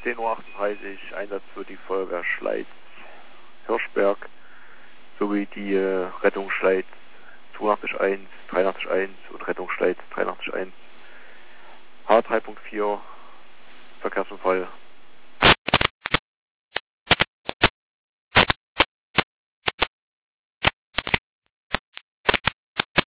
10:38 Uhr, Einsatz für die Feuerwehr Schleiz Hirschberg sowie die Rettungsschleiz 82.1, 83.1 und Rettungsschleiz 83.1. H3.4 Verkehrsunfall